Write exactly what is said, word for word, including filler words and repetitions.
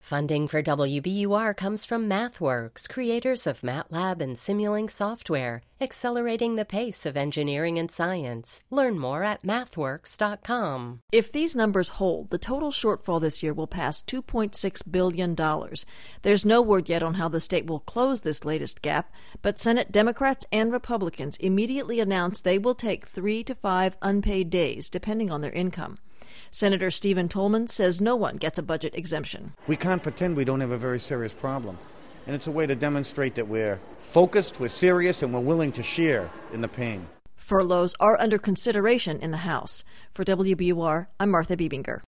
Funding for W B U R comes from MathWorks, creators of MATLAB and Simulink software, accelerating the pace of engineering and science. Learn more at mathworks dot com. If these numbers hold, the total shortfall this year will pass two point six billion dollars. There's no word yet on how the state will close this latest gap, but Senate Democrats and Republicans immediately announced they will take three to five unpaid days, depending on their income. Senator Stephen Tolman says no one gets a budget exemption. We can't pretend we don't have a very serious problem. And it's a way to demonstrate that we're focused, we're serious, and we're willing to share in the pain. Furloughs are under consideration in the House. For W B U R, I'm Martha Biebinger.